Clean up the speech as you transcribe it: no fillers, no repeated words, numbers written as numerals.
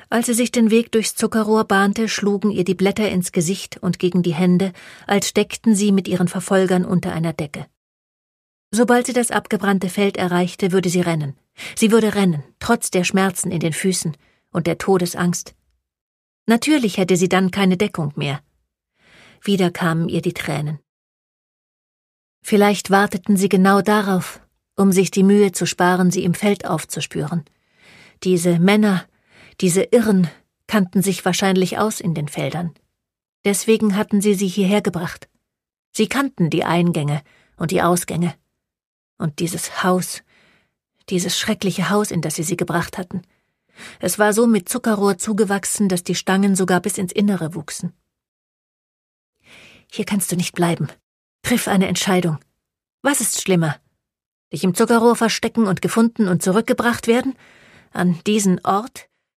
Als sie sich den Weg durchs Zuckerrohr bahnte, schlugen ihr die Blätter ins Gesicht und gegen die Hände, als steckten sie mit ihren Verfolgern unter einer Decke. Sobald sie das abgebrannte Feld erreichte, würde sie rennen. Sie würde rennen, trotz der Schmerzen in den Füßen und der Todesangst. Natürlich hätte sie dann keine Deckung mehr. Wieder kamen ihr die Tränen. Vielleicht warteten sie genau darauf, um sich die Mühe zu sparen, sie im Feld aufzuspüren. Diese Männer, diese Irren, kannten sich wahrscheinlich aus in den Feldern. Deswegen hatten sie hierher gebracht. Sie kannten die Eingänge und die Ausgänge. Und dieses Haus, dieses schreckliche Haus, in das sie gebracht hatten. Es war so mit Zuckerrohr zugewachsen, dass die Stangen sogar bis ins Innere wuchsen. Hier kannst du nicht bleiben. Triff eine Entscheidung. Was ist schlimmer? Dich im Zuckerrohr verstecken und gefunden und zurückgebracht werden? An diesen Ort,